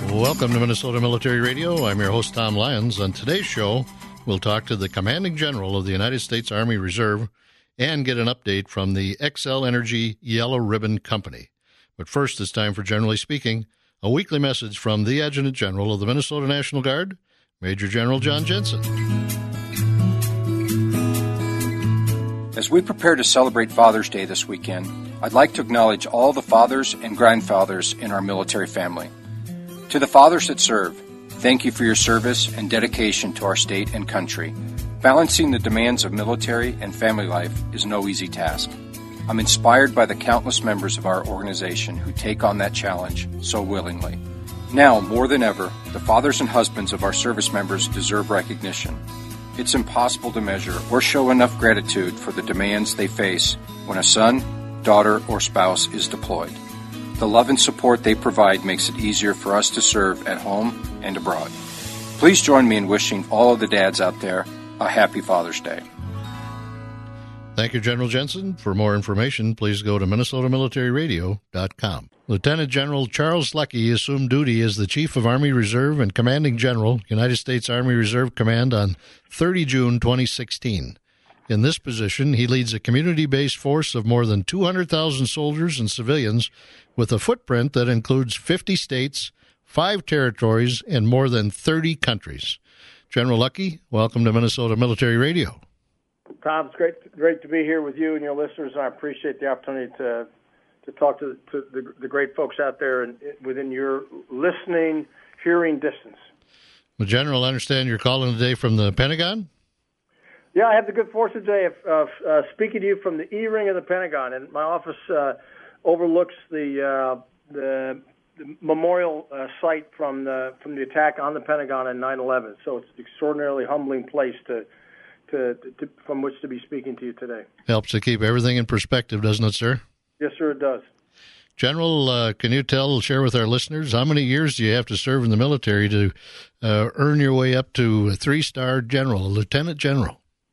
Welcome to Minnesota Military Radio. I'm your host, Tom Lyons. On today's show, we'll talk to the Commanding General of the United States Army Reserve and get an update from the Xcel Energy Yellow Ribbon Company. But first, it's time for Generally Speaking, a weekly message from the Adjutant General of the Minnesota National Guard, Major General John Jensen. As we prepare to celebrate Father's Day this weekend, I'd like to acknowledge all the fathers and grandfathers in our military family. To the fathers that serve, thank you for your service and dedication to our state and country. Balancing the demands of military and family life is no easy task. I'm inspired by the countless members of our organization who take on that challenge so willingly. Now, more than ever, the fathers and husbands of our service members deserve recognition. It's impossible to measure or show enough gratitude for the demands they face when a son, daughter, or spouse is deployed. The love and support they provide makes it easier for us to serve at home and abroad. Please join me in wishing all of the dads out there a happy Father's Day. Thank you, General Jensen. For more information, please go to MinnesotaMilitaryRadio.com. Lieutenant General Charles Leckie assumed duty as the Chief of Army Reserve and Commanding General, United States Army Reserve Command, on 30 June 2016. In this position, he leads a community-based force of more than 200,000 soldiers and civilians with a footprint that includes 50 states, 5 territories, and more than 30 countries. General Leckie, welcome to Minnesota Military Radio. Tom, it's great to be here with you and your listeners, and I appreciate the opportunity to talk to the great folks out there and within your listening, hearing distance. Well, General, I understand you're calling today from the Pentagon? Yeah, I have the good fortune today of speaking to you from the E-ring of the Pentagon, and my office overlooks the memorial site from the attack on the Pentagon in 9/11. So it's an extraordinarily humbling place to from which to be speaking to you today. Helps to keep everything in perspective, doesn't it, sir? Yes, sir, it does. General, can you share with our listeners, how many years do you have to serve in the military to earn your way up to a 3-star general, a lieutenant general?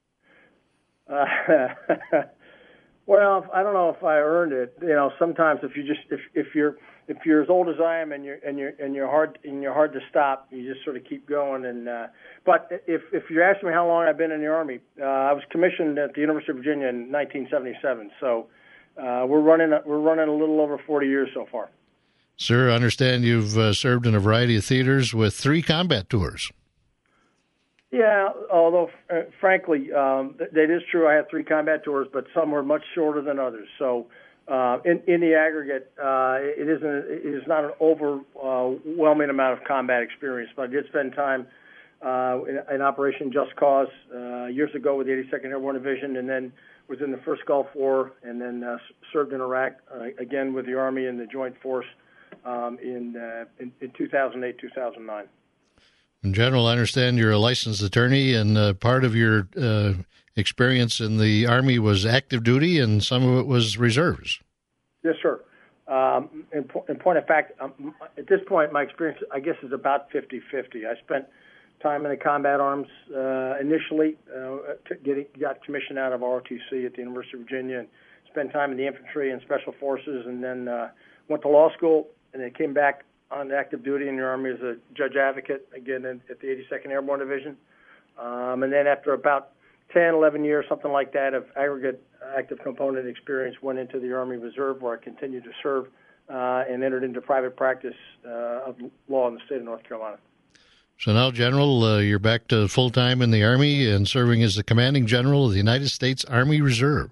Well, I don't know if I earned it. You know, sometimes if you're as old as I am and you're hard to stop, you just sort of keep going. And but if you're asking me how long I've been in the Army, I was commissioned at the University of Virginia in 1977. So we're running a little over 40 years so far. Sir, I understand you've served in a variety of theaters with 3 combat tours. Yeah, although frankly, that is true. I had 3 combat tours, but some were much shorter than others. So, in the aggregate, it is not an overwhelming amount of combat experience. But I did spend time in Operation Just Cause years ago with the 82nd Airborne Division, and then was in the first Gulf War, and then served in Iraq again with the Army and the Joint Force in 2008, 2009. General, I understand you're a licensed attorney, and part of your experience in the Army was active duty, and some of it was reserves. Yes, sir. In point of fact, at this point, my experience, I guess, is about 50-50. I spent time in the combat arms initially, got commissioned out of ROTC at the University of Virginia, and spent time in the infantry and special forces, and then went to law school, and then came back on active duty in the Army as a judge advocate, again at the 82nd Airborne Division. And then after about 10, 11 years, something like that, of aggregate active component experience, went into the Army Reserve, where I continued to serve and entered into private practice of law in the state of North Carolina. So now, General, you're back to full-time in the Army and serving as the Commanding General of the United States Army Reserve.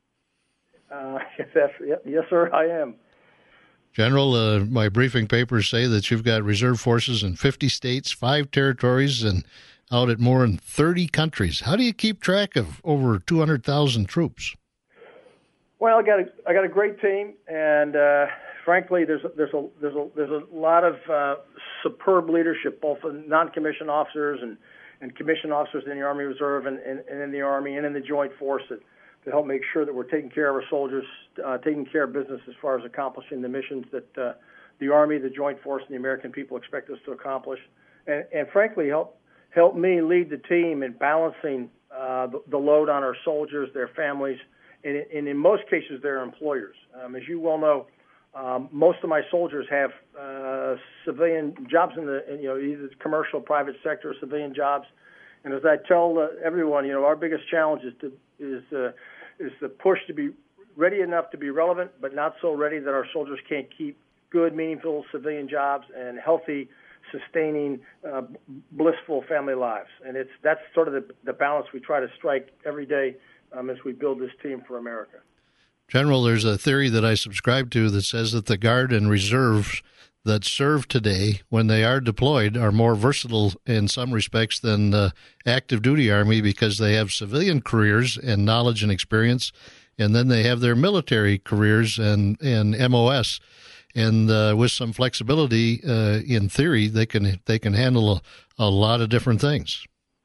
Yes, sir, I am. General, my briefing papers say that you've got reserve forces in 50 states, 5 territories, and out at more than 30 countries. How do you keep track of over 200,000 troops? Well, I got a great team, and frankly, there's a lot of superb leadership, both in non-commissioned officers and commissioned officers in the Army Reserve and in the Army and in the Joint Force that help make sure that we're taking care of our soldiers, taking care of business as far as accomplishing the missions that the Army, the Joint Force, and the American people expect us to accomplish, and frankly help me lead the team in balancing the load on our soldiers, their families, and in most cases their employers. As you well know, Most of my soldiers have civilian jobs in either commercial, private sector, or civilian jobs. And as I tell everyone, our biggest challenge is the push to be ready enough to be relevant, but not so ready that our soldiers can't keep good, meaningful civilian jobs and healthy, sustaining, blissful family lives. And that's sort of the balance we try to strike every day as we build this team for America. General, there's a theory that I subscribe to that says that the Guard and Reserves that serve today, when they are deployed, are more versatile in some respects than the active duty Army because they have civilian careers and knowledge and experience, and then they have their military careers and MOS. And with some flexibility, in theory, they can handle a lot of different things.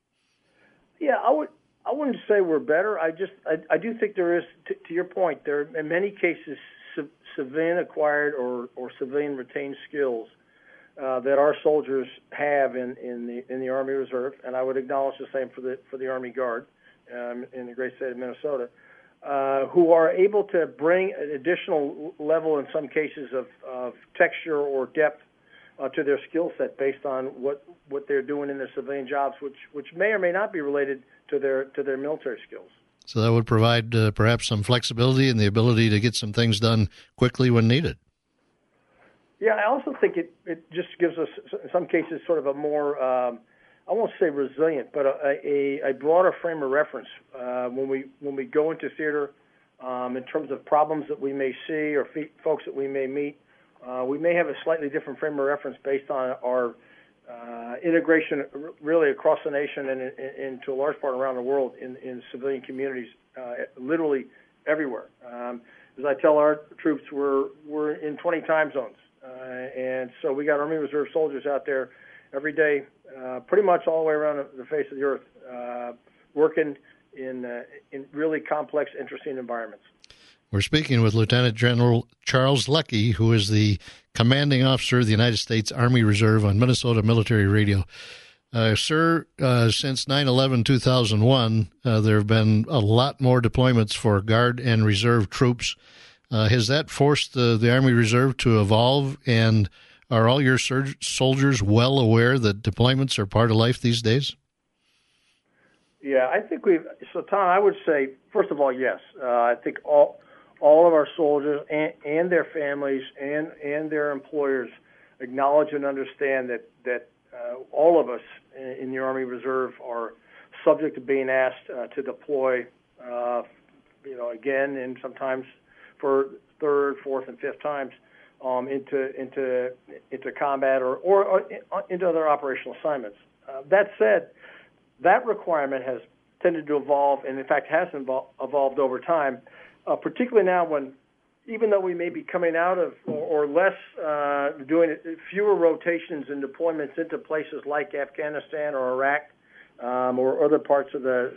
Yeah, I wouldn't say we're better. I do think there is, to your point, there are in many cases civilian acquired or civilian retained skills that our soldiers have in the Army Reserve, and I would acknowledge the same for the Army Guard in the great state of Minnesota, who are able to bring an additional level in some cases of texture or depth to their skill set based on what they're doing in their civilian jobs, which may or may not be related to their military skills. So that would provide perhaps some flexibility and the ability to get some things done quickly when needed. Yeah, I also think it just gives us, in some cases, sort of a more, I won't say resilient, but a broader frame of reference when we go into theater in terms of problems that we may see or folks that we may meet. We may have a slightly different frame of reference based on our integration really across the nation and to a large part around the world in civilian communities, literally everywhere. As I tell our troops, we're in 20 time zones. And so we got Army Reserve soldiers out there every day, pretty much all the way around the face of the earth, working in really complex, interesting environments. We're speaking with Lieutenant General Charles Leckie, who is the commanding officer of the United States Army Reserve on Minnesota Military Radio. Sir, since 9/11/2001, there have been a lot more deployments for Guard and Reserve troops. Has that forced the Army Reserve to evolve, and are all your soldiers well aware that deployments are part of life these days? Yeah, I think so Tom, I would say, first of all, yes. I think all of our soldiers and their families and their employers acknowledge and understand that all of us in the Army Reserve are subject to being asked to deploy, again, and sometimes for third, fourth, and fifth times into combat or into other operational assignments. That said, that requirement has tended to evolve, and in fact has evolved over time, particularly now when, even though we may be coming out of or less doing fewer rotations and deployments into places like Afghanistan or Iraq or other parts of the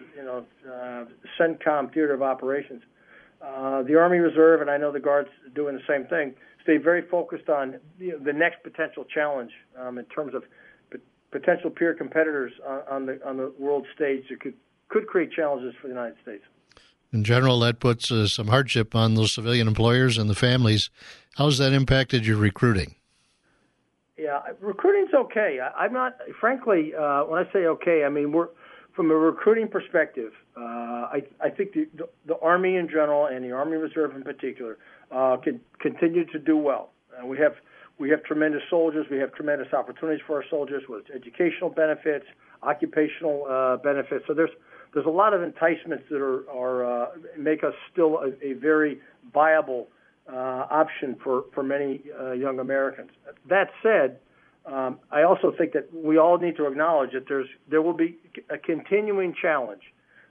CENTCOM theater of operations, the Army Reserve, and I know the Guard's doing the same thing, stay very focused on the next potential challenge in terms of potential peer competitors on the world stage that could create challenges for the United States. In general, that puts some hardship on those civilian employers and the families. How's that impacted your recruiting? Yeah, recruiting's okay. I'm not, frankly, when I say okay, I mean from a recruiting perspective. I think the Army in general and the Army Reserve in particular can continue to do well. We have tremendous soldiers. We have tremendous opportunities for our soldiers with educational benefits, occupational benefits. So there's a lot of enticements that are make us still a very viable option for many young Americans. That said, I also think that we all need to acknowledge that there will be a continuing challenge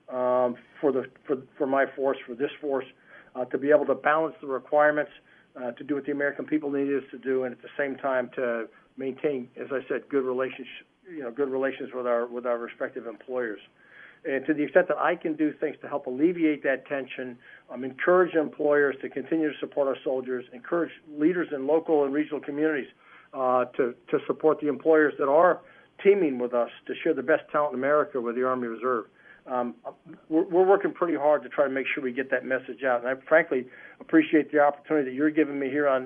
for my force, for this force, to be able to balance the requirements, to do what the American people need us to do, and at the same time to maintain, as I said, good relations with our respective employers. And to the extent that I can do things to help alleviate that tension, encourage employers to continue to support our soldiers, encourage leaders in local and regional communities to support the employers that are teaming with us to share the best talent in America with the Army Reserve. we're working pretty hard to try to make sure we get that message out. And I frankly appreciate the opportunity that you're giving me here on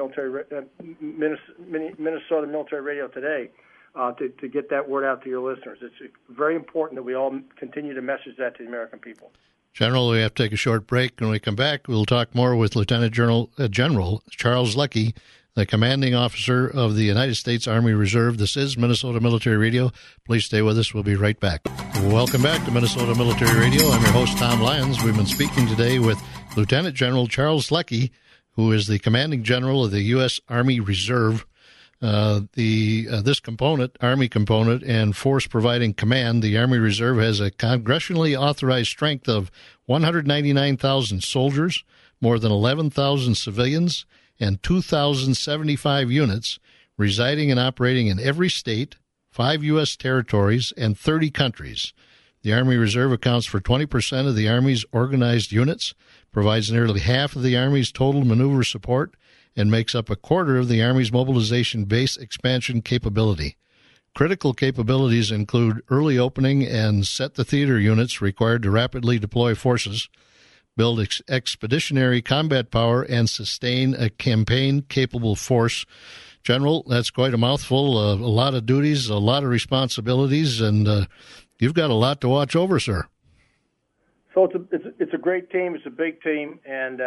Minnesota Military Radio today to get that word out to your listeners. It's very important that we all continue to message that to the American people. General, we have to take a short break. When we come back, we'll talk more with Lieutenant General Charles Leckie, the commanding officer of the United States Army Reserve. This is Minnesota Military Radio. Please stay with us. We'll be right back. Welcome back to Minnesota Military Radio. I'm your host, Tom Lyons. We've been speaking today with Lieutenant General Charles Leckie, who is the commanding general of the U.S. Army Reserve. This component, Army component, and force providing command, the Army Reserve has a congressionally authorized strength of 199,000 soldiers, more than 11,000 civilians, and 2,075 units residing and operating in every state, 5 U.S. territories, and 30 countries. The Army Reserve accounts for 20% of the Army's organized units, provides nearly half of the Army's total maneuver support, and makes up a quarter of the Army's mobilization base expansion capability. Critical capabilities include early opening and set-the-theater units required to rapidly deploy forces, build expeditionary combat power, and sustain a campaign-capable force. General, that's quite a mouthful, a lot of duties, a lot of responsibilities, and you've got a lot to watch over, sir. So it's a great team. It's a big team, and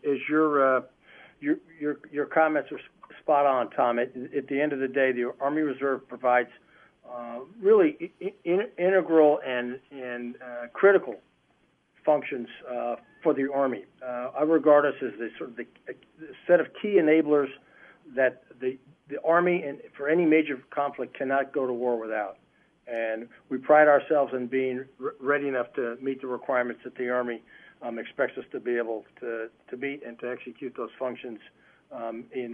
your comments are spot on, Tom. At the end of the day, the Army Reserve provides really integral and critical functions for the Army. I regard us as the set of key enablers that the Army, and for any major conflict, cannot go to war without. And we pride ourselves in being ready enough to meet the requirements that the Army expects us to be able to meet and to execute those functions in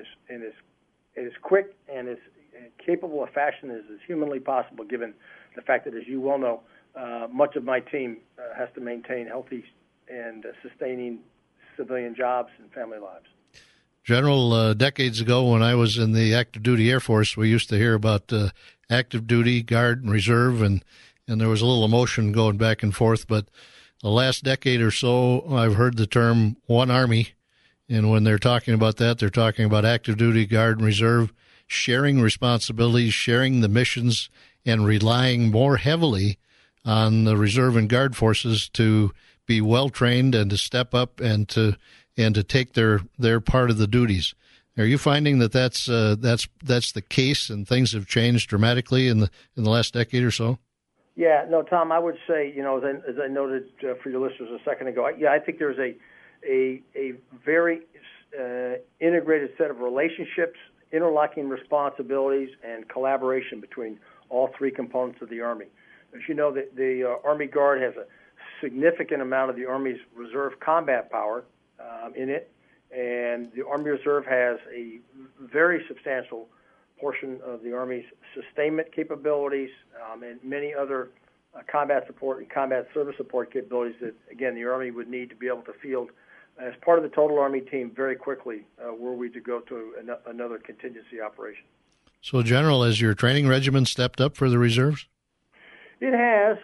as quick and as capable a fashion as is humanly possible, given the fact that, as you well know, much of my team has to maintain healthy and sustaining civilian jobs and family lives. General, decades ago when I was in the active duty Air Force, we used to hear about active duty, Guard, and Reserve, and there was a little emotion going back and forth. But the last decade or so, I've heard the term One Army, and when they're talking about that, they're talking about active duty, Guard, and Reserve, sharing responsibilities, sharing the missions, and relying more heavily on the Reserve and Guard forces to be well trained and to step up and to take their part of the duties. Are you finding that that's the case, and things have changed dramatically in the last decade or so? Yeah, no, Tom, I would say, as I noted for your listeners a second ago, I think there's a very integrated set of relationships, interlocking responsibilities, and collaboration between all three components of the Army. As you know, the Army Guard has a significant amount of the Army's reserve combat power in it, and the Army Reserve has a very substantial portion of the Army's sustainment capabilities and many other combat support and combat service support capabilities that, again, the Army would need to be able to field as part of the total Army team very quickly were we to go to another contingency operation. So, General, has your training regimen stepped up for the reserves? It has.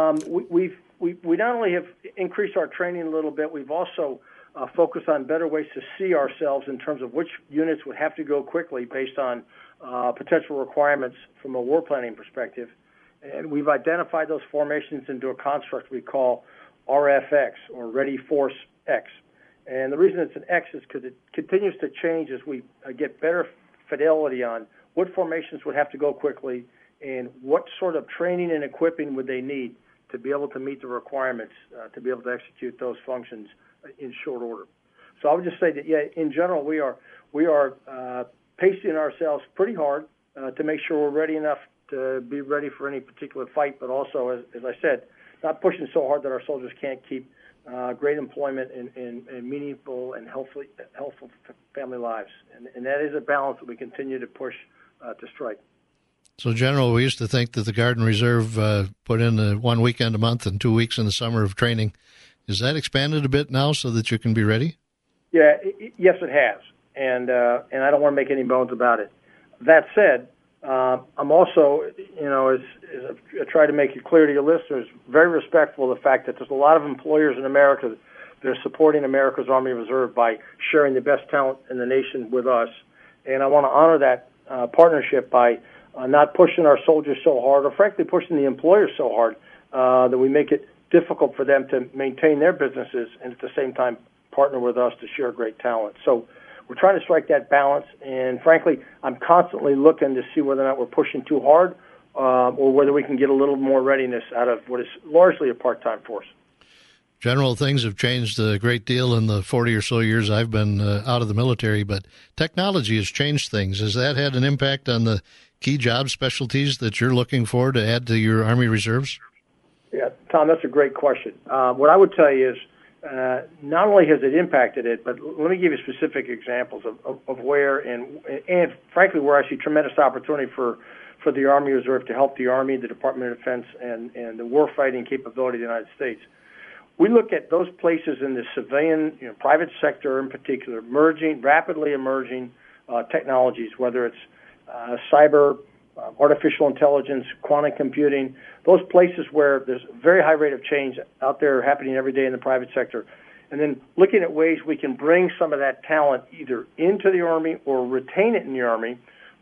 We not only have increased our training a little bit, we've also focused on better ways to see ourselves in terms of which units would have to go quickly based on potential requirements from a war planning perspective. And we've identified those formations into a construct we call RFX, or Ready Force X. And the reason it's an X is because it continues to change as we get better fidelity on what formations would have to go quickly and what sort of training and equipping would they need to be able to meet the requirements to be able to execute those functions in short order. So I would just say that, in general, we are pacing ourselves pretty hard to make sure we're ready enough to be ready for any particular fight, but also, as I said, not pushing so hard that our soldiers can't keep great employment and meaningful and helpful family lives. And that is a balance that we continue to push to strike. So, General, we used to think that the Guard and Reserve put in 1 weekend a month and 2 weeks in the summer of training. Is that expanded a bit now so that you can be ready? Yeah, yes, it has. And I don't want to make any bones about it. That said, I'm also, as I try to make it clear to your listeners, very respectful of the fact that there's a lot of employers in America that are supporting America's Army Reserve by sharing the best talent in the nation with us. And I want to honor that partnership by not pushing our soldiers so hard, or frankly pushing the employers so hard that we make it difficult for them to maintain their businesses and at the same time partner with us to share great talent. So we're trying to strike that balance, and frankly, I'm constantly looking to see whether or not we're pushing too hard or whether we can get a little more readiness out of what is largely a part-time force. General, things have changed a great deal in the 40 or so years I've been out of the military, but technology has changed things. Has that had an impact on the key job specialties that you're looking for to add to your Army Reserves? Yeah, Tom, that's a great question. What I would tell you is not only has it impacted it, but let me give you specific examples of where and frankly where I see tremendous opportunity for the Army Reserve to help the Army, the Department of Defense, and the warfighting capability of the United States. We look at those places in the civilian, private sector in particular, rapidly emerging technologies, whether it's cyber, artificial intelligence, quantum computing, those places where there's a very high rate of change out there happening every day in the private sector. And then looking at ways we can bring some of that talent either into the Army or retain it in the Army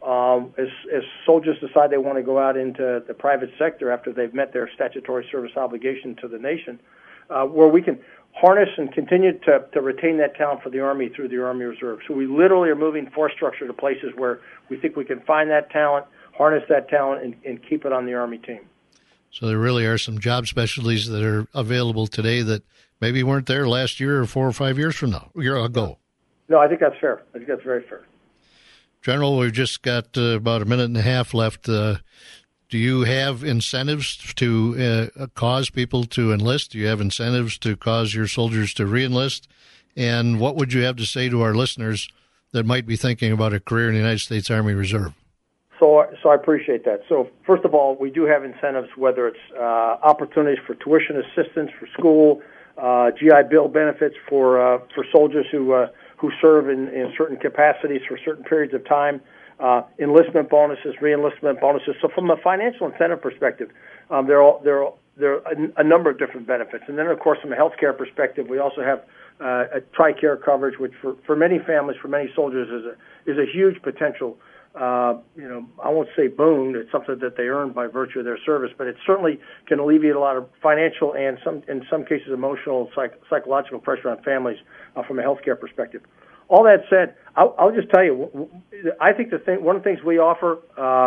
as soldiers decide they want to go out into the private sector after they've met their statutory service obligation to the nation, where we can harness and continue to retain that talent for the Army through the Army Reserve. So we literally are moving force structure to places where we think we can find that talent, harness that talent, and keep it on the Army team. So there really are some job specialties that are available today that maybe weren't there last year or 4 or 5 years ago. No, I think that's fair. I think that's very fair. General, we've just got about a minute and a half left. Do you have incentives to cause people to enlist? Do you have incentives to cause your soldiers to re-enlist? And what would you have to say to our listeners that might be thinking about a career in the United States Army Reserve? So I appreciate that. So first of all, we do have incentives, whether it's opportunities for tuition assistance for school, GI Bill benefits for soldiers who serve in certain capacities for certain periods of time, enlistment bonuses, re-enlistment bonuses. So from a financial incentive perspective, there are a number of different benefits. And then, of course, from a healthcare perspective, we also have a TRICARE coverage, which for many families, for many soldiers, is a huge potential. I won't say boon. It's something that they earn by virtue of their service, but it certainly can alleviate a lot of financial and in some cases emotional, psychological pressure on families from a healthcare perspective. All that said, I'll just tell you, I think one of the things we offer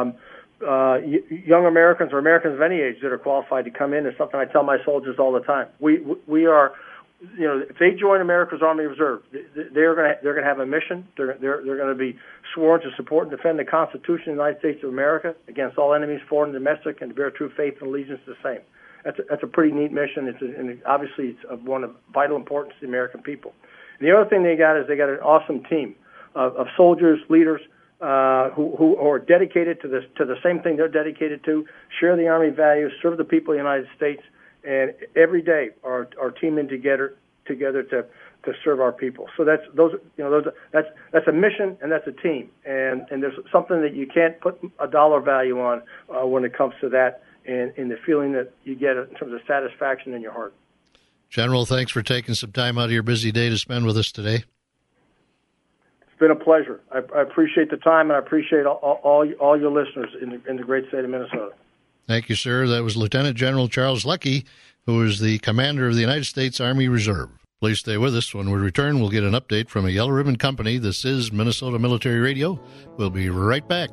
young Americans or Americans of any age that are qualified to come in is something I tell my soldiers all the time. We are. If they join America's Army Reserve, they're going to have a mission. They're going to be sworn to support and defend the Constitution of the United States of America against all enemies, foreign and domestic, and to bear true faith and allegiance to the same. That's a pretty neat mission. And obviously it's of one of vital importance to the American people. And the other thing they got an awesome team of soldiers, leaders who are dedicated to the same thing they're dedicated to, share the Army values, serve the people of the United States. And every day are teaming together to serve our people. So that's a mission and that's a team. And there's something that you can't put a dollar value on when it comes to that and the feeling that you get in terms of satisfaction in your heart. General, thanks for taking some time out of your busy day to spend with us today. It's been a pleasure. I appreciate the time, and I appreciate all your listeners in the great state of Minnesota. Thank you, sir. That was Lieutenant General Charles Leckie, who is the commander of the United States Army Reserve. Please stay with us. When we return, we'll get an update from a Yellow Ribbon Company. This is Minnesota Military Radio. We'll be right back.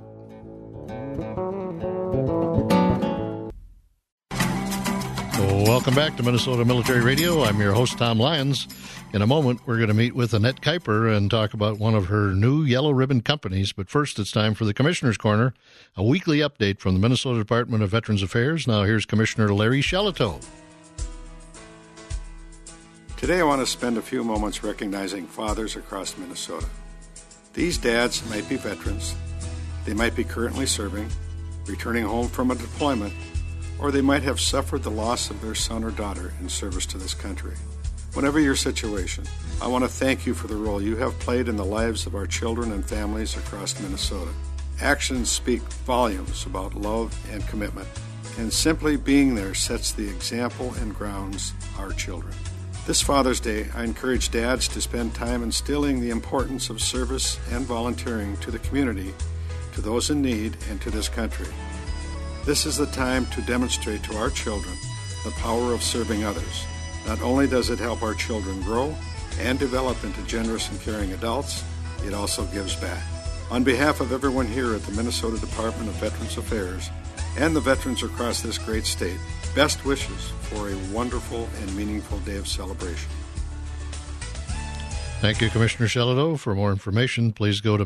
Welcome back to Minnesota Military Radio. I'm your host, Tom Lyons. In a moment, we're going to meet with Annette Kuiper and talk about one of her new Yellow Ribbon companies. But first, it's time for the Commissioner's Corner, a weekly update from the Minnesota Department of Veterans Affairs. Now, here's Commissioner Larry Shelito. Today, I want to spend a few moments recognizing fathers across Minnesota. These dads might be veterans. They might be currently serving, returning home from a deployment, or they might have suffered the loss of their son or daughter in service to this country. Whatever your situation, I want to thank you for the role you have played in the lives of our children and families across Minnesota. Actions speak volumes about love and commitment, and simply being there sets the example and grounds our children. This Father's Day, I encourage dads to spend time instilling the importance of service and volunteering to the community, to those in need, and to this country. This is the time to demonstrate to our children the power of serving others. Not only does it help our children grow and develop into generous and caring adults, it also gives back. On behalf of everyone here at the Minnesota Department of Veterans Affairs and the veterans across this great state, best wishes for a wonderful and meaningful day of celebration. Thank you, Commissioner Shelito. For more information, please go to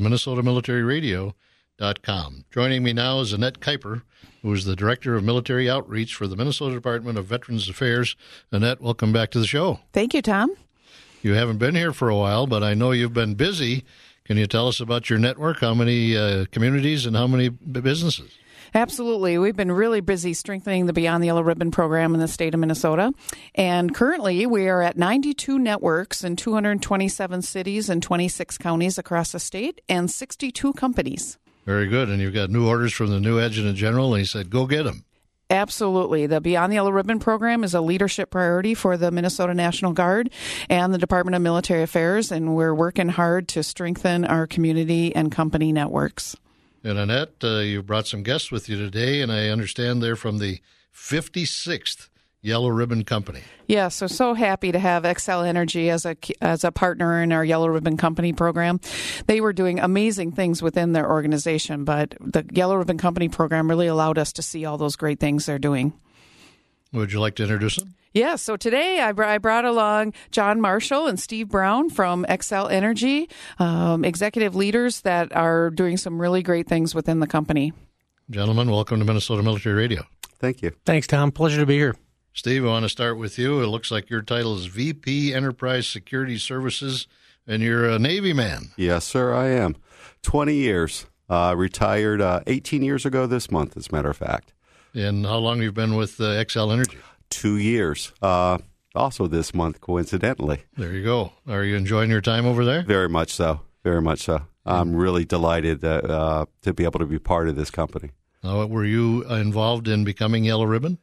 minnesotamilitaryradio.com. Joining me now is Annette Kuiper, who is the Director of Military Outreach for the Minnesota Department of Veterans Affairs. Annette, welcome back to the show. Thank you, Tom. You haven't been here for a while, but I know you've been busy. Can you tell us about your network? How many communities and how many businesses? Absolutely. We've been really busy strengthening the Beyond the Yellow Ribbon program in the state of Minnesota. And currently, we are at 92 networks in 227 cities and 26 counties across the state and 62 companies. Very good. And you've got new orders from the new Adjutant General, and he said, go get them. Absolutely. The Beyond the Yellow Ribbon program is a leadership priority for the Minnesota National Guard and the Department of Military Affairs, and we're working hard to strengthen our community and company networks. And Annette, you brought some guests with you today, and I understand they're from the 56th Yellow Ribbon Company. Yes, so happy to have Xcel Energy as a partner in our Yellow Ribbon Company program. They were doing amazing things within their organization, but the Yellow Ribbon Company program really allowed us to see all those great things they're doing. Would you like to introduce them? Yeah, so today I brought along John Marshall and Steve Brown from Xcel Energy, executive leaders that are doing some really great things within the company. Gentlemen, welcome to Minnesota Military Radio. Thank you. Thanks, Tom. Pleasure to be here. Steve, I want to start with you. It looks like your title is VP Enterprise Security Services, and you're a Navy man. Yes, sir, I am. 20 years. Retired 18 years ago this month, as a matter of fact. And how long have you been with Xcel Energy? 2 years. Also this month, coincidentally. There you go. Are you enjoying your time over there? Very much so. Very much so. I'm really delighted to be able to be part of this company. Were you involved in becoming Yellow Ribbon?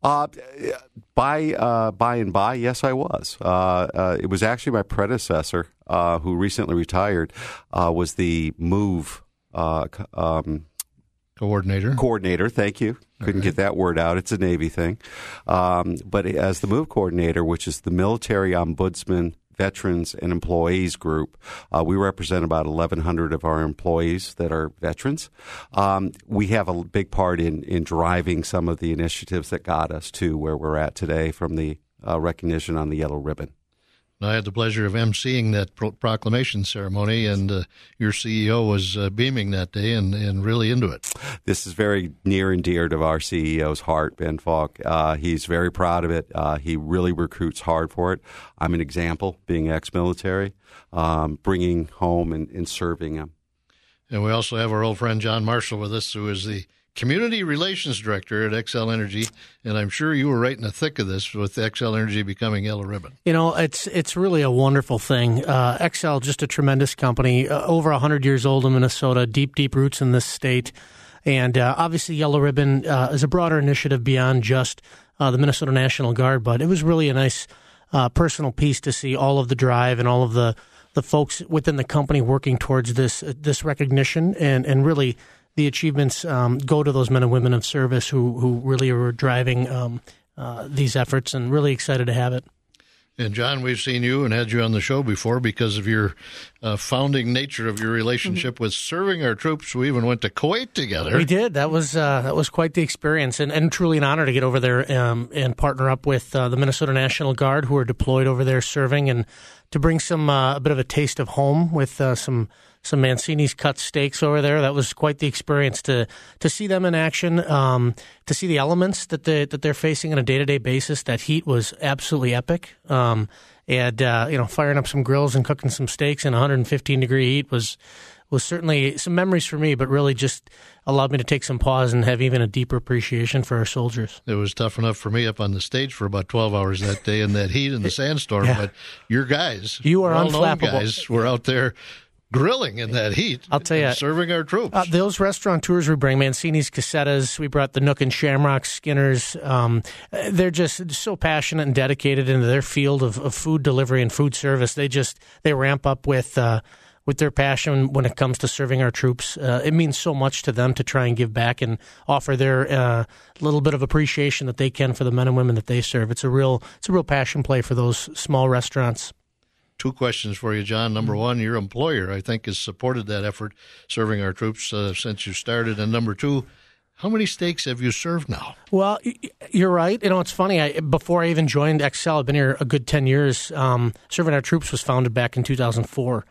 By and by, yes, I was. It was actually my predecessor, who recently retired, was the MOVE Coordinator, thank you. Couldn't get that word out. It's a Navy thing. But as the MOVE Coordinator, which is the Military Ombudsman Veterans and Employees Group, we represent about 1,100 of our employees that are veterans. We have a big part in driving some of the initiatives that got us to where we're at today from the recognition on the Yellow Ribbon. I had the pleasure of emceeing that proclamation ceremony, and your CEO was beaming that day and really into it. This is very near and dear to our CEO's heart, Ben Falk. He's very proud of it. He really recruits hard for it. I'm an example, being ex-military, bringing home and serving him. And we also have our old friend John Marshall with us, who is the Community Relations Director at Xcel Energy, and I'm sure you were right in the thick of this with Xcel Energy becoming Yellow Ribbon. You know, it's really a wonderful thing. Xcel, just a tremendous company, over 100 years old in Minnesota, deep roots in this state, and obviously Yellow Ribbon is a broader initiative beyond just the Minnesota National Guard, but it was really a nice personal piece to see all of the drive and all of the folks within the company working towards this recognition, and really the achievements go to those men and women of service who really are driving these efforts, and really excited to have it. And John, we've seen you and had you on the show before because of your founding nature of your relationship with serving our troops. We even went to Kuwait together. We did. That was quite the experience, and truly an honor to get over there and partner up with the Minnesota National Guard, who are deployed over there serving, and to bring a bit of a taste of home with some Mancini's cut steaks over there. That was quite the experience to see them in action, to see the elements that they're facing on a day-to-day basis. That heat was absolutely epic. And firing up some grills and cooking some steaks in 115-degree heat was certainly some memories for me, but really just allowed me to take some pause and have even a deeper appreciation for our soldiers. It was tough enough for me up on the stage for about 12 hours that day in that heat and the sandstorm, but your guys, you are unflappable. Guys, were out there grilling in that heat. I'll tell you, serving our troops. Those restaurateurs we bring, Mancini's, Casetas, we brought the Nook and Shamrock, Skinner's. They're just so passionate and dedicated into their field of food delivery and food service. They ramp up with their passion when it comes to serving our troops. It means so much to them to try and give back and offer their little bit of appreciation that they can for the men and women that they serve. It's a real passion play for those small restaurants. Two questions for you, John. Number one, your employer, I think, has supported that effort, serving our troops since you started. And number two, how many steaks have you served now? Well, you're right. It's funny. Before I even joined XL, I've been here a good 10 years. Serving Our Troops was founded back in 2004.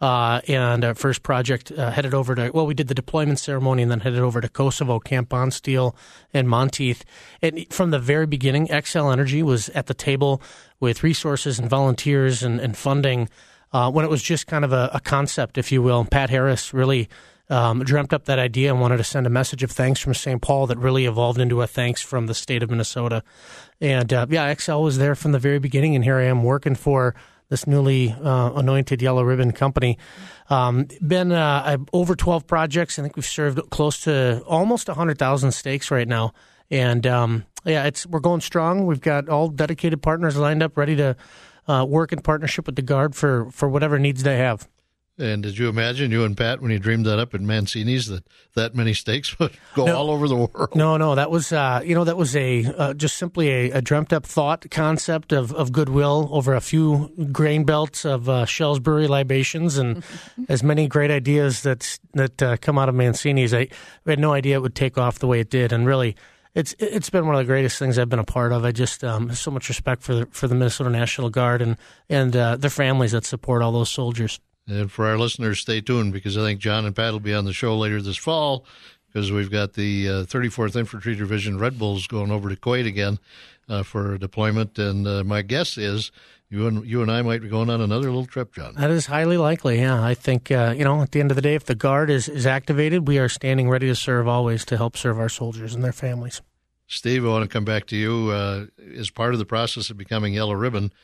And our first project headed over to, we did the deployment ceremony and then headed over to Kosovo, Camp Bondsteel, and Monteith. And from the very beginning, XL Energy was at the table with resources and volunteers and funding when it was just kind of a concept, if you will. Pat Harris really dreamt up that idea and wanted to send a message of thanks from St. Paul that really evolved into a thanks from the state of Minnesota. And XL was there from the very beginning, and here I am working for this newly anointed Yellow Ribbon company. Been over 12 projects. I think we've served close to almost 100,000 steaks right now. And we're going strong. We've got all dedicated partners lined up, ready to work in partnership with the Guard for whatever needs they have. And did you imagine, you and Pat, when you dreamed that up at Mancini's, that many steaks would go all over the world? No, that was that was just simply a dreamt up thought concept of goodwill over a few grain belts of Schell's Brewery libations and as many great ideas that come out of Mancini's. I had no idea it would take off the way it did, and really, it's been one of the greatest things I've been a part of. I just have so much respect for the Minnesota National Guard and their families that support all those soldiers. And for our listeners, stay tuned, because I think John and Pat will be on the show later this fall, because we've got the 34th Infantry Division Red Bulls going over to Kuwait again for deployment. And my guess is you and I might be going on another little trip, John. That is highly likely, yeah. I think, at the end of the day, if the Guard is activated, we are standing ready to serve always to help serve our soldiers and their families. Steve, I want to come back to you. As part of the process of becoming Yellow Ribbon,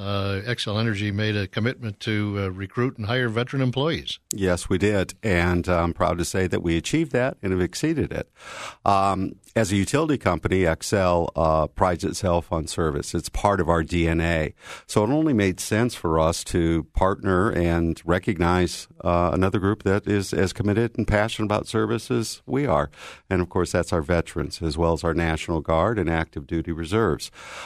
XL Energy made a commitment to recruit and hire veteran employees. Yes, we did, and I'm proud to say that we achieved that and have exceeded it. As a utility company, XL prides itself on service. It's part of our DNA. So it only made sense for us to partner and recognize another group that is as committed and passionate about service as we are. And, of course, that's our veterans, as well as our National Guard and active duty reserves.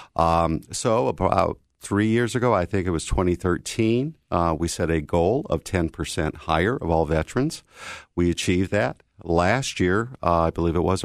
So about 3 years ago, I think it was 2013, we set a goal of 10% hire of all veterans. We achieved that. Last year, I believe it was,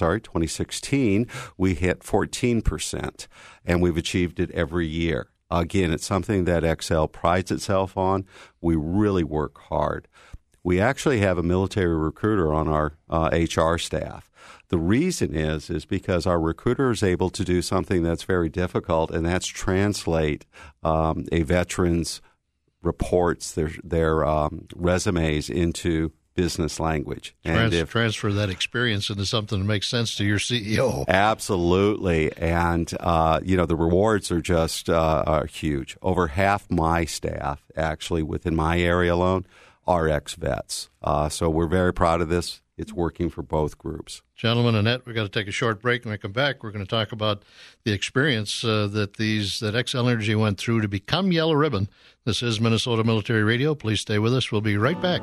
2016, we hit 14%, and we've achieved it every year. Again, it's something that XL prides itself on. We really work hard. We actually have a military recruiter on our HR staff. The reason is because our recruiter is able to do something that's very difficult, and that's translate a veteran's reports, their resumes into business language. And transfer that experience into something that makes sense to your CEO. Absolutely. And, the rewards are just are huge. Over half my staff, actually, within my area alone, are ex-vets. So we're very proud of this. It's working for both groups. Gentlemen, Annette, we've got to take a short break. When we come back, we're going to talk about the experience that XL Energy went through to become Yellow Ribbon. This is Minnesota Military Radio. Please stay with us. We'll be right back.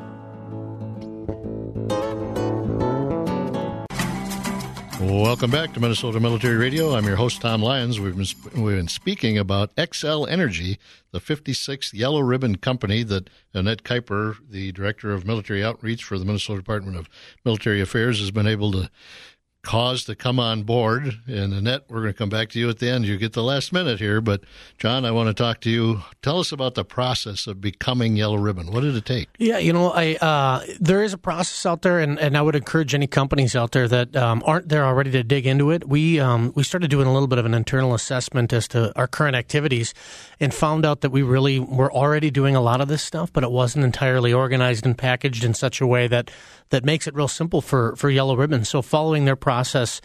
Welcome back to Minnesota Military Radio. I'm your host, Tom Lyons. We've been speaking about XL Energy, the 56th Yellow Ribbon company that Annette Kuiper, the Director of Military Outreach for the Minnesota Department of Military Affairs, has been able to cause to come on board. And Annette, we're going to come back to you at the end. You get the last minute here. But, John, I want to talk to you. Tell us about the process of becoming Yellow Ribbon. What did it take? Yeah, there is a process out there, and I would encourage any companies out there that aren't there already to dig into it. We started doing a little bit of an internal assessment as to our current activities and found out that we really were already doing a lot of this stuff, but it wasn't entirely organized and packaged in such a way that makes it real simple for Yellow Ribbon. So following their process,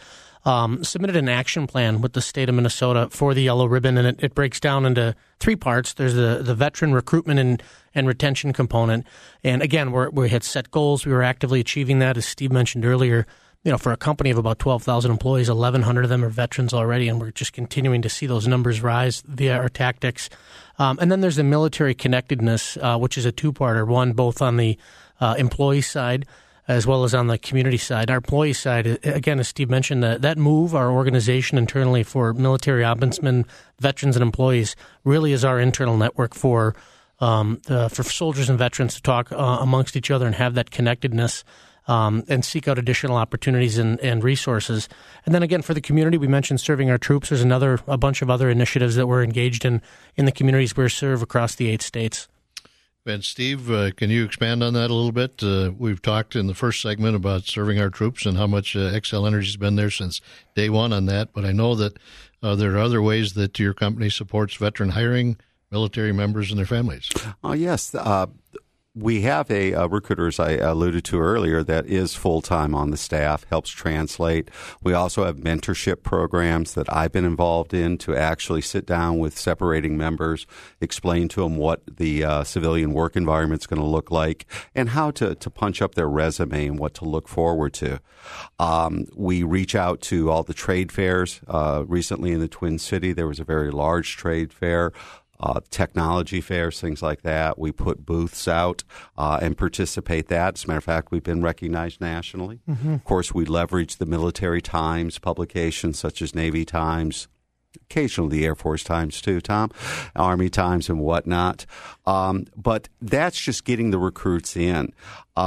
submitted an action plan with the state of Minnesota for the Yellow Ribbon, and it breaks down into three parts. There's the veteran recruitment and retention component. And again, we had set goals. We were actively achieving that, as Steve mentioned earlier. For a company of about 12,000 employees, 1,100 of them are veterans already, and we're just continuing to see those numbers rise via our tactics. And then there's the military connectedness, which is a two-parter, one both on the employee side as well as on the community side. Our employee side, again, as Steve mentioned, that move, our organization internally for military ombudsmen, veterans, and employees really is our internal network for soldiers and veterans to talk amongst each other and have that connectedness. And seek out additional opportunities and resources. And then again, for the community, we mentioned serving our troops. There's a bunch of other initiatives that we're engaged in the communities we serve across the 8 states. And Steve, can you expand on that a little bit? We've talked in the first segment about serving our troops and how much Xcel Energy has been there since day one on that. But I know that there are other ways that your company supports veteran hiring, military members, and their families. Oh, yes. We have a recruiter, as I alluded to earlier, that is full-time on the staff, helps translate. We also have mentorship programs that I've been involved in to actually sit down with separating members, explain to them what the civilian work environment is going to look like, and how to punch up their resume and what to look forward to. We reach out to all the trade fairs. Recently in the Twin City, there was a very large trade fair. Technology fairs, things like that. We put booths out and participate that. As a matter of fact, we've been recognized nationally. Mm-hmm. Of course, we leverage the Military Times publications such as Navy Times, occasionally the Air Force Times too, Tom, Army Times and whatnot. But that's just getting the recruits in.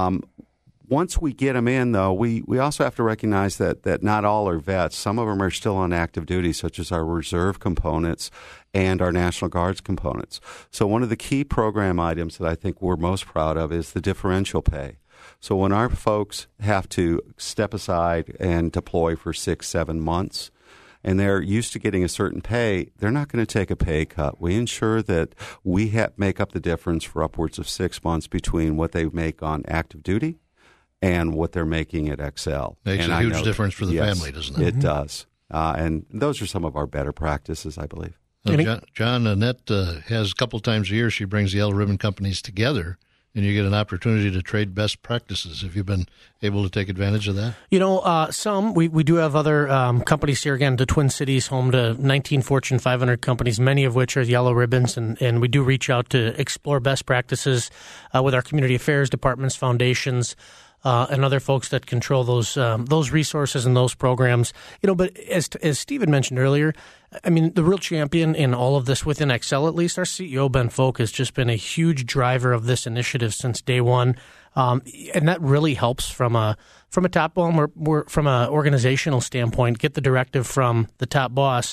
Once we get them in, though, we also have to recognize that not all are vets. Some of them are still on active duty, such as our reserve components and our National Guards components. So one of the key program items that I think we're most proud of is the differential pay. So when our folks have to step aside and deploy for 6-7 months, and they're used to getting a certain pay, they're not going to take a pay cut. We ensure that we make up the difference for upwards of 6 months between what they make on active duty and what they're making at Xcel. Makes a huge difference for the family, doesn't it? It does. And those are some of our better practices, I believe. John, Annette has a couple times a year, she brings the Yellow Ribbon companies together, and you get an opportunity to trade best practices. Have you been able to take advantage of that? Some. We do have other companies here. Again, the Twin Cities, home to 19 Fortune 500 companies, many of which are Yellow Ribbons, and we do reach out to explore best practices with our community affairs departments, foundations, and other folks that control those resources and those programs. But as Steve had mentioned earlier, I mean, the real champion in all of this within Xcel, at least, our CEO, Ben Folk, has just been a huge driver of this initiative since day one. And that really helps from a top bottom or from an organizational standpoint, get the directive from the top boss.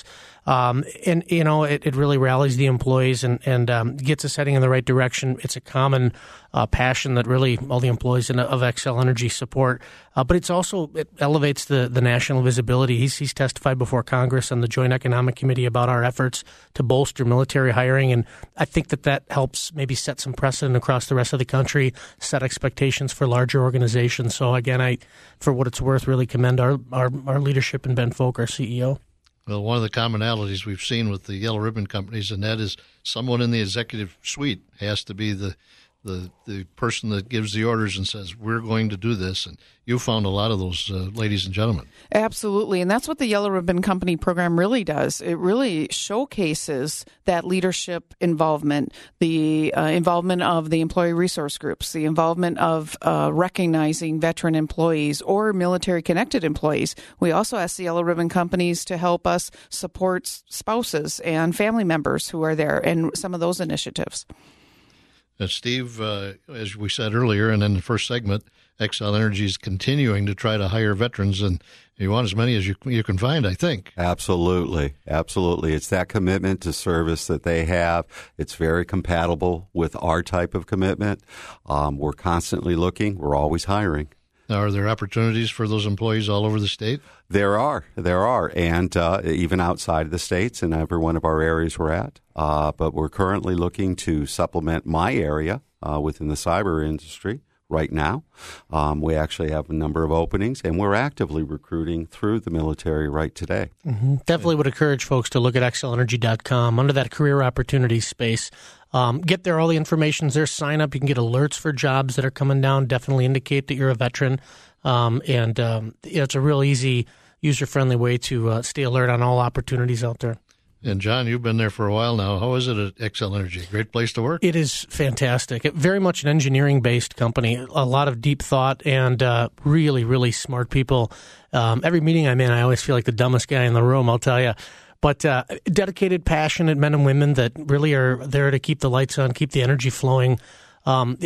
It really rallies the employees and gets us heading in the right direction. It's a common passion that really all the employees of Xcel Energy support. But it elevates the national visibility. He's testified before Congress on the Joint Economic Committee about our efforts to bolster military hiring. And I think that helps maybe set some precedent across the rest of the country, set expectations for larger organizations. So again, I, for what it's worth, really commend our leadership and Ben Folk, our CEO. Well, one of the commonalities we've seen with the Yellow Ribbon companies, and that is someone in the executive suite has to be the person that gives the orders and says, we're going to do this. And you found a lot of those, ladies and gentlemen. Absolutely. And that's what the Yellow Ribbon Company program really does. It really showcases that leadership involvement, the involvement of the employee resource groups, the involvement of recognizing veteran employees or military-connected employees. We also ask the Yellow Ribbon companies to help us support spouses and family members who are there and some of those initiatives. Steve, as we said earlier, and in the first segment, Xcel Energy is continuing to try to hire veterans, and you want as many as you can find, I think. Absolutely. Absolutely. It's that commitment to service that they have. It's very compatible with our type of commitment. We're constantly looking. We're always hiring. Now, are there opportunities for those employees all over the state? There are, and even outside of the states in every one of our areas we're at. But we're currently looking to supplement my area within the cyber industry right now. We actually have a number of openings, and we're actively recruiting through the military right today. Mm-hmm. Definitely would encourage folks to look at xcelenergy.com under that career opportunities space. Get there. All the information's there. Sign up. You can get alerts for jobs that are coming down. Definitely indicate that you're a veteran. It's a real easy, user-friendly way to stay alert on all opportunities out there. And John, you've been there for a while now. How is it at Xcel Energy? Great place to work? It is fantastic. Very much an engineering-based company. A lot of deep thought and really, really smart people. Every meeting I'm in, I always feel like the dumbest guy in the room, I'll tell you. But dedicated, passionate men and women that really are there to keep the lights on, keep the energy flowing. I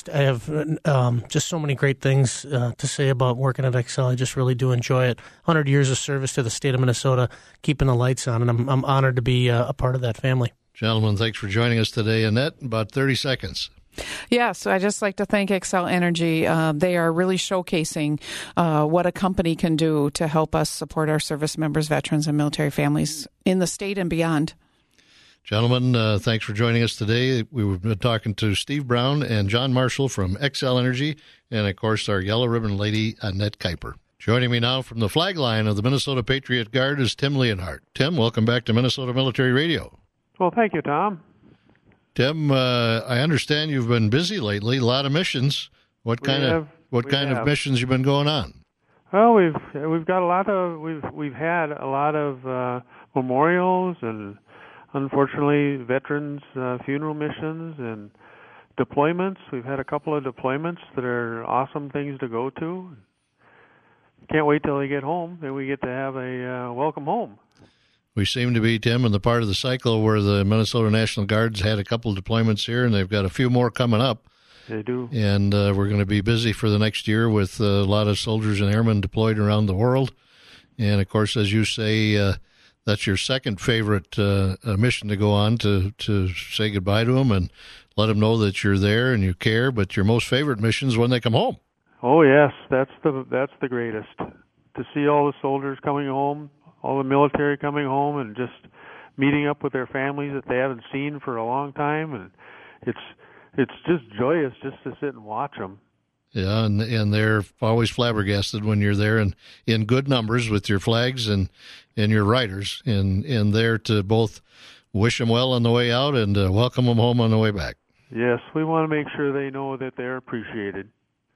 have just so many great things to say about working at Xcel. I just really do enjoy it. 100 years of service to the state of Minnesota, keeping the lights on, and I'm honored to be a part of that family. Gentlemen, thanks for joining us today. Annette, about 30 seconds. Yes, I just like to thank Xcel Energy. They are really showcasing what a company can do to help us support our service members, veterans, and military families in the state and beyond. Gentlemen, thanks for joining us today. We've been talking to Steve Brown and John Marshall from Xcel Energy, and, of course, our Yellow Ribbon lady, Annette Kuiper. Joining me now from the flag line of the Minnesota Patriot Guard is Tim Leonhardt. Tim, welcome back to Minnesota Military Radio. Well, thank you, Tom. Tim, I understand you've been busy lately, a lot of missions. What kind of missions you been going on? Well, we've got a lot of we've had a lot of memorials and, unfortunately, veterans funeral missions and deployments. We've had a couple of deployments that are awesome things to go to. Can't wait till they get home, then we get to have a welcome home. We seem to be, Tim, in the part of the cycle where the Minnesota National Guard's had a couple of deployments here, and they've got a few more coming up. They do. And we're going to be busy for the next year with a lot of soldiers and airmen deployed around the world. And, of course, as you say, that's your second favorite mission to go on, to say goodbye to them and let them know that you're there and you care. But your most favorite mission is when they come home. Oh, yes, that's the greatest. To see all the soldiers coming home, all the military coming home, and just meeting up with their families that they haven't seen for a long time, and it's just joyous just to sit and watch them. Yeah, and they're always flabbergasted when you're there and in good numbers with your flags and your riders, and there to both wish them well on the way out and welcome them home on the way back. Yes, we want to make sure they know that they're appreciated.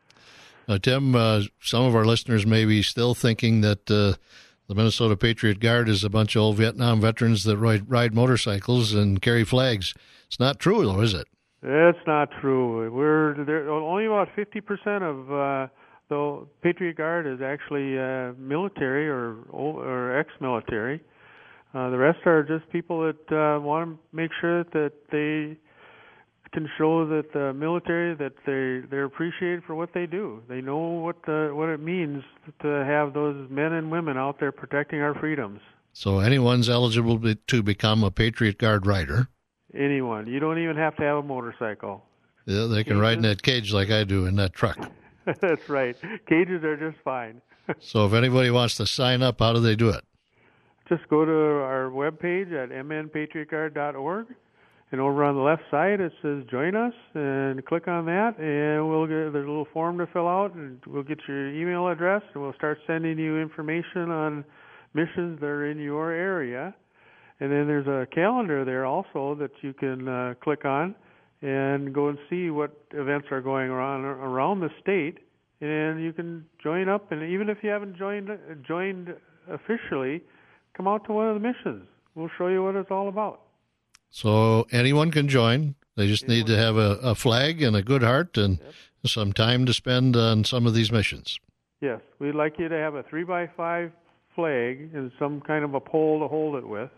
Tim, some of our listeners may be still thinking that the Minnesota Patriot Guard is a bunch of old Vietnam veterans that ride motorcycles and carry flags. It's not true, though, is it? It's not true. There only about 50% of the Patriot Guard is actually military or ex-military. The rest are just people that want to make sure that they can show that the military that they're appreciated for what they do. They know what it means to have those men and women out there protecting our freedoms. So anyone's eligible to become a Patriot Guard rider. Anyone. You don't even have to have a motorcycle. Yeah, they can ride in that cage like I do in that truck. That's right. Cages are just fine. So if anybody wants to sign up, how do they do it? Just go to our webpage at mnpatriotguard.org. And over on the left side, it says Join Us, and click on that, and there's a little form to fill out, and we'll get your email address, and we'll start sending you information on missions that are in your area. And then there's a calendar there also that you can click on and go and see what events are going around the state, and you can join up. And even if you haven't joined officially, come out to one of the missions. We'll show you what it's all about. So anyone can join. They just need to have a flag and a good heart and some time to spend on some of these missions. Yes, we'd like you to have a 3x5 flag and some kind of a pole to hold it with.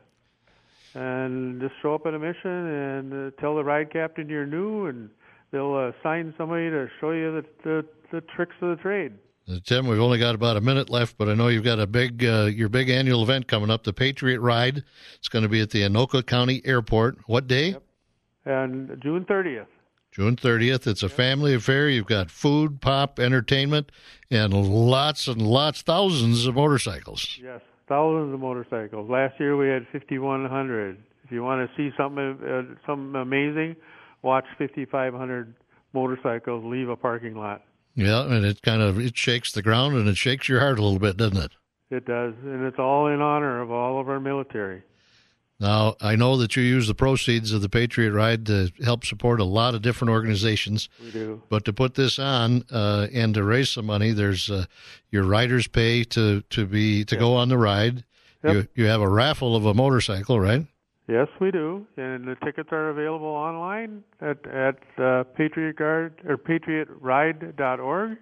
And just show up at a mission and tell the ride captain you're new, and they'll assign somebody to show you the tricks of the trade. Tim, we've only got about a minute left, but I know you've got your big annual event coming up, the Patriot Ride. It's going to be at the Anoka County Airport. What day? Yep. And June 30th. June 30th. It's a family affair. You've got food, pop, entertainment, and lots, thousands of motorcycles. Yes, thousands of motorcycles. Last year we had 5,100. If you want to see something amazing, watch 5,500 motorcycles leave a parking lot. Yeah, and it shakes the ground and it shakes your heart a little bit, doesn't it? It does, and it's all in honor of all of our military. Now, I know that you use the proceeds of the Patriot Ride to help support a lot of different organizations. We do. But to put this on and to raise some money, there's your riders pay to go on the ride. Yep. You have a raffle of a motorcycle, right? Yes, we do, and the tickets are available online at Patriot Guard or patriotride.org.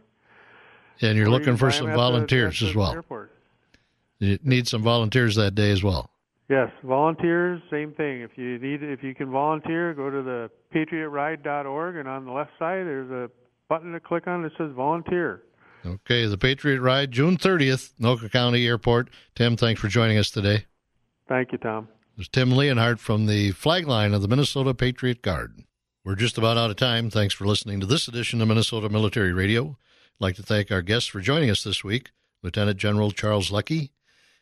And you're looking for some volunteers as well. Airport. You need some volunteers that day as well. Yes, volunteers, same thing. If you can volunteer, go to the patriotride.org, and on the left side there's a button to click on that says volunteer. Okay, the Patriot Ride, June 30th, Anoka County Airport. Tim, thanks for joining us today. Thank you, Tom. There's Tim Leonhardt from the flag line of the Minnesota Patriot Guard. We're just about out of time. Thanks for listening to this edition of Minnesota Military Radio. I'd like to thank our guests for joining us this week, Lieutenant General Charles Leckie,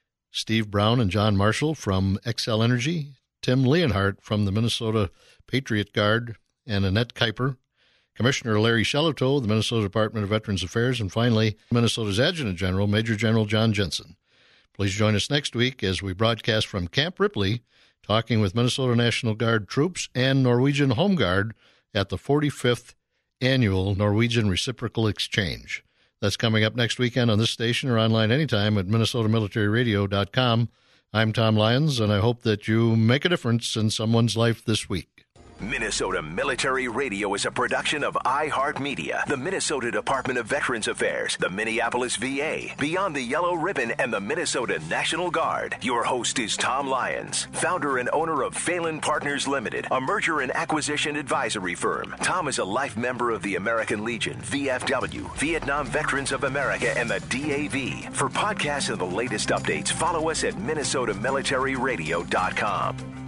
Steve Brown and John Marshall from Xcel Energy, Tim Leonhardt from the Minnesota Patriot Guard, and Annette Kuiper, Commissioner Larry Shellertoe of the Minnesota Department of Veterans Affairs, and finally, Minnesota's Adjutant General, Major General John Jensen. Please join us next week as we broadcast from Camp Ripley, talking with Minnesota National Guard troops and Norwegian Home Guard at the 45th Annual Norwegian Reciprocal Exchange. That's coming up next weekend on this station or online anytime at MinnesotaMilitaryRadio.com. I'm Tom Lyons, and I hope that you make a difference in someone's life this week. Minnesota Military Radio is a production of iHeartMedia, the Minnesota Department of Veterans Affairs, the Minneapolis VA, Beyond the Yellow Ribbon, and the Minnesota National Guard. Your host is Tom Lyons, founder and owner of Phelan Partners Limited, a merger and acquisition advisory firm. Tom is a life member of the American Legion, VFW, Vietnam Veterans of America, and the DAV. For podcasts and the latest updates, follow us at MinnesotaMilitaryRadio.com.